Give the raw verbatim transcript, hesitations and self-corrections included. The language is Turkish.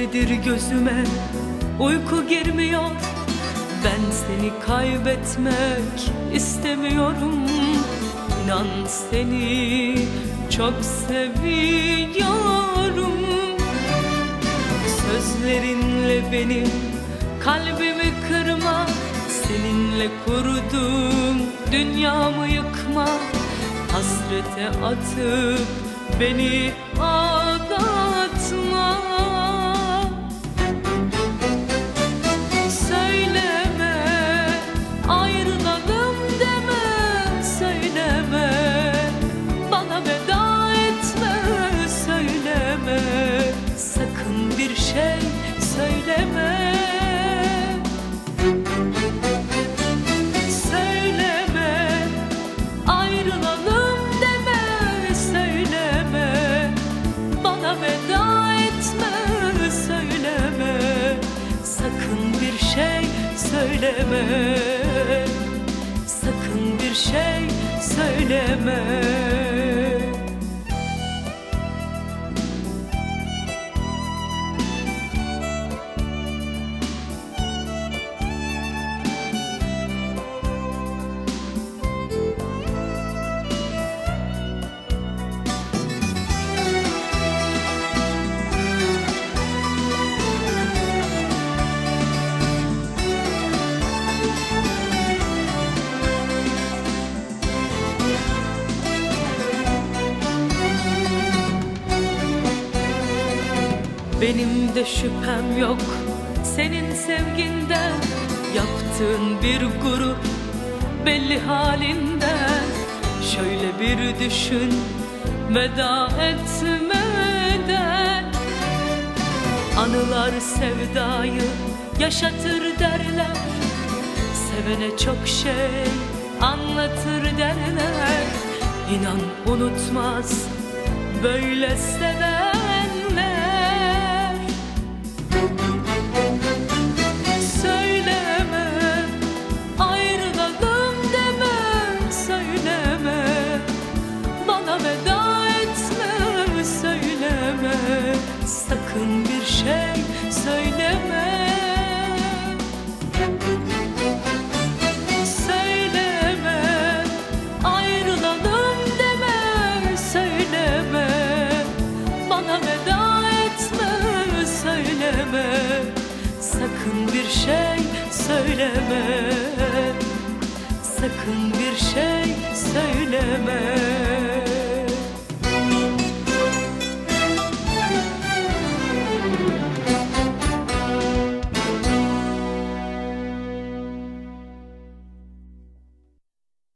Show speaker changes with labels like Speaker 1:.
Speaker 1: gecedir gözüme uyku girmiyor. Ben seni kaybetmek istemiyorum. İnan seni çok seviyorum. Sözlerinle benim kalbimi kırma. Seninle kurduğum dünyamı yıkma. Hasrete atıp beni aldatma. Söyleme, ayrılalım deme. Söyleme, bana veda etme. Söyleme, sakın bir şey söyleme. Söyleme, sakın bir şey söyleme. Benim de şüphem yok senin sevginden. Yaptığın bir gurur belli halinden. Şöyle bir düşün veda etmeden. Anılar sevdayı yaşatır derler. Sevene çok şey anlatır derler. İnan unutmaz böyle sevenler. Söyleme, ayrılalım deme. Söyleme, bana veda etme. Söyleme, sakın bir şey söyleme. Söyleme, ayrılalım deme. Söyleme, bana veda etme. Söyleme, sakın bir şey söyleme. Sakın bir şey söyleme.